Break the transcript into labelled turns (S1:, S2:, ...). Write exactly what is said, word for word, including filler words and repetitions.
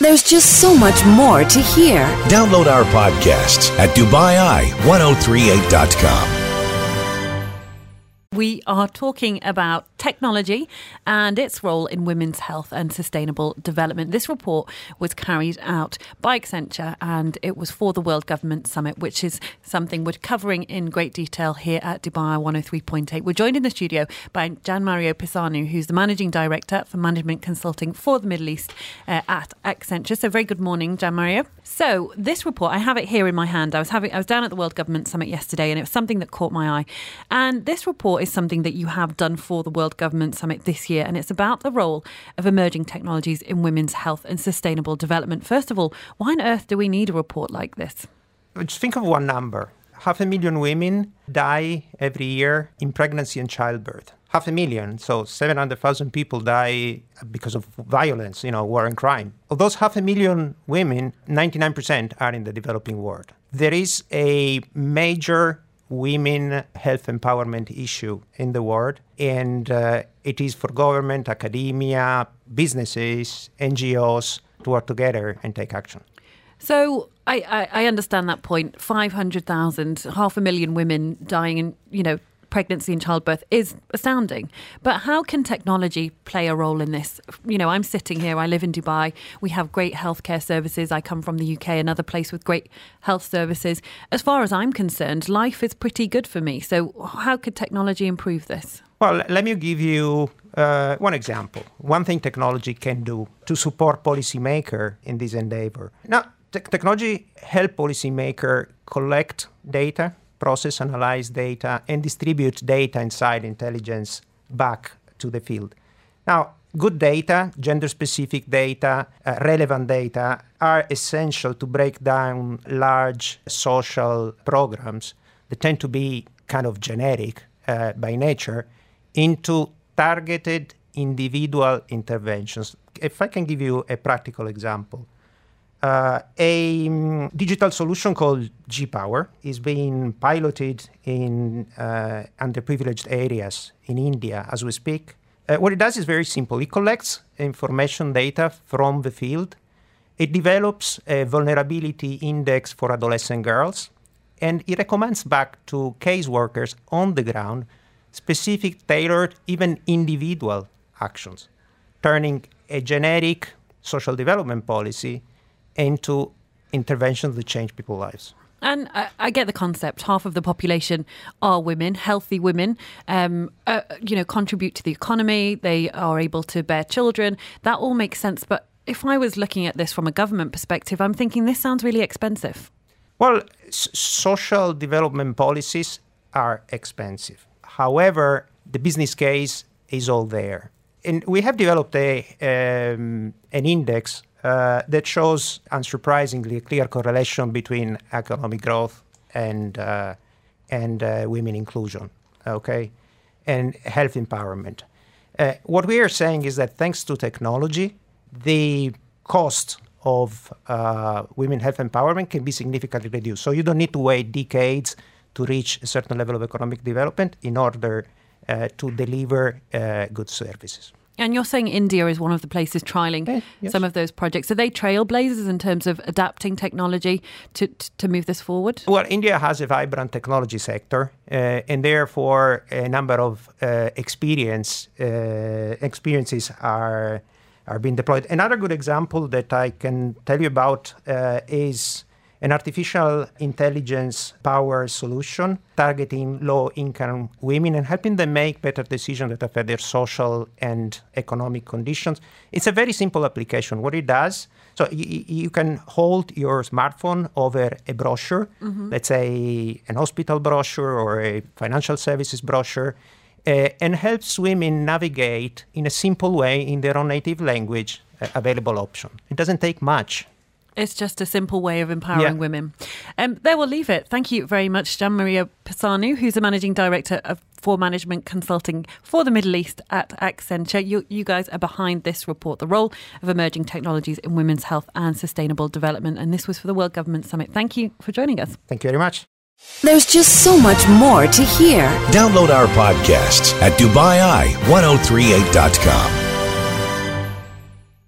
S1: There's just so much more to hear.
S2: Download our podcasts at Dubai Eye ten thirty-eight dot com.
S3: We are talking about technology and its role in women's health and sustainable development. This report was carried out by Accenture and it was for the World Government Summit, which is something we're covering in great detail here at Dubai one oh three point eight. We're joined in the studio by Gianmario Pisanu, who's the Managing Director for Management Consulting for the Middle East uh, at Accenture. So very good morning, Gianmario. So this report, I have it here in my hand. I was having, I was down at the World Government Summit yesterday and it was something that caught my eye. And this report is something that you have done for the World Government Summit this year, and it's about the role of emerging technologies in women's health and sustainable development. First of all, why on earth do we need a report like this?
S4: Just think of one number. Half a million women die every year in pregnancy and childbirth. Half a million, so seven hundred thousand people die because of violence, you know, war and crime. Of those half a million women, ninety-nine percent are in the developing world. There is a major women health empowerment issue in the world, and uh, it is for government, academia, businesses, N G Os to work together and take action.
S3: So I, I, I understand that point. five hundred thousand, half a million women dying in, you know, pregnancy and childbirth is astounding. But how can technology play a role in this? You know, I'm sitting here, I live in Dubai, we have great healthcare services. I come from the U K, another place with great health services. As far as I'm concerned, life is pretty good for me. So how could technology improve this?
S4: Well, let me give you uh, one example. One thing technology can do to support policymaker in this endeavor. Now, te- technology help policymaker collect data, process, analyze data, and distribute data inside intelligence back to the field. Now, good data, gender-specific data, uh, relevant data are essential to break down large social programs that tend to be kind of generic uh, by nature into targeted individual interventions. If I can give you a practical example. Uh, a um, digital solution called G-Power is being piloted in uh, underprivileged areas in India as we speak. Uh, what it does is very simple. It collects information data from the field. It develops a vulnerability index for adolescent girls, and it recommends back to caseworkers on the ground specific, tailored, even individual actions, turning a generic social development policy into interventions that change people's lives.
S3: And I, I get the concept. Half of the population are women, healthy women, um, uh, you know, contribute to the economy. They are able to bear children. That all makes sense. But if I was looking at this from a government perspective, I'm thinking this sounds really expensive.
S4: Well, s- social development policies are expensive. However, the business case is all there. And we have developed a um, an index Uh, that shows, unsurprisingly, a clear correlation between economic growth and uh, and uh, women inclusion, okay, and health empowerment. Uh, what we are saying is that thanks to technology, the cost of uh, women health empowerment can be significantly reduced. So you don't need to wait decades to reach a certain level of economic development in order uh, to deliver uh, good services.
S3: And you're saying India is one of the places trialling
S4: Yeah, yes.
S3: some of those projects. Are they trailblazers in terms of adapting technology to, to move this forward?
S4: Well, India has a vibrant technology sector, uh, and therefore a number of uh, experience uh, experiences are are being deployed. Another good example that I can tell you about uh, is an artificial intelligence power solution targeting low-income women and helping them make better decisions that affect their social and economic conditions. It's a very simple application. What it does, so y- you can hold your smartphone over a brochure, mm-hmm. let's say an hospital brochure or a financial services brochure, uh, and helps women navigate in a simple way in their own native language uh, available option. It doesn't take much.
S3: It's just a simple way of empowering
S4: Yeah.
S3: women. Um, there we'll leave it. Thank you very much, Gianmario Pisanu, who's the Managing Director of for Management Consulting for the Middle East at Accenture. You, you guys are behind this report, the role of emerging technologies in women's health and sustainable development. And this was for the World Government Summit. Thank you for joining us.
S4: Thank you very much.
S1: There's just so much more to hear.
S2: Download our podcasts at Dubai Eye ten thirty-eight dot com.